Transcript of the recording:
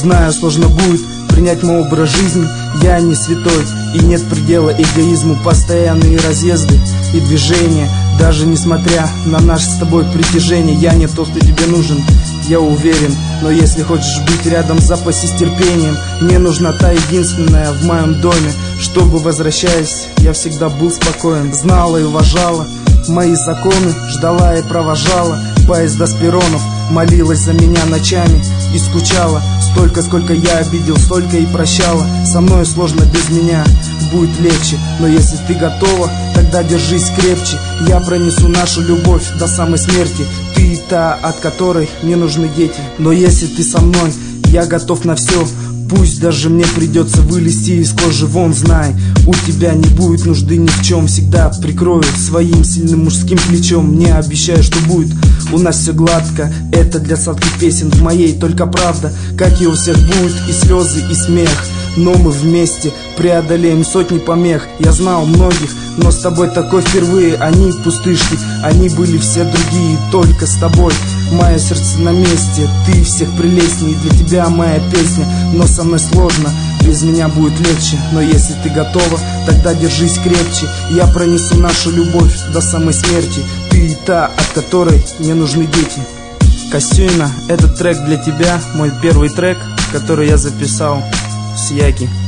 Знаю, сложно будет принять мой образ жизни. Я не святой, и нет предела эгоизму. Постоянные разъезды и движения, даже несмотря на наше с тобой притяжение. Я не тот, кто тебе нужен, я уверен. Но если хочешь быть рядом, запасись терпением. Мне нужна та единственная в моем доме, чтобы, возвращаясь, я всегда был спокоен. Знала и уважала мои законы, ждала и провожала поезда с перронов, молилась за меня ночами и скучала. Столько, сколько я обидел, столько и прощала. Со мной сложно, без меня будет легче. Но если ты готова, тогда держись крепче. Я пронесу нашу любовь до самой смерти. Ты та, от которой мне нужны дети. Но если ты со мной, я готов на все. Пусть даже мне придется вылезти из кожи вон, знай, у тебя не будет нужды ни в чем. Всегда прикрою своим сильным мужским плечом. Не обещаю, что будет у нас все гладко. Это для сладких песен, в моей только правда. Как и у всех будет и слезы, и смех. Но мы вместе преодолеем сотни помех. Я знал многих, но с тобой такой впервые. Они пустышки, они были все другие. Только с тобой мое сердце на месте. Ты всех прелестней, для тебя моя песня. Но со мной сложно, без меня будет легче. Но если ты готова, тогда держись крепче. Я пронесу нашу любовь до самой смерти. Ты та, от которой мне нужны дети. Костюйна, этот трек для тебя, мой первый трек, который я записал с Яки.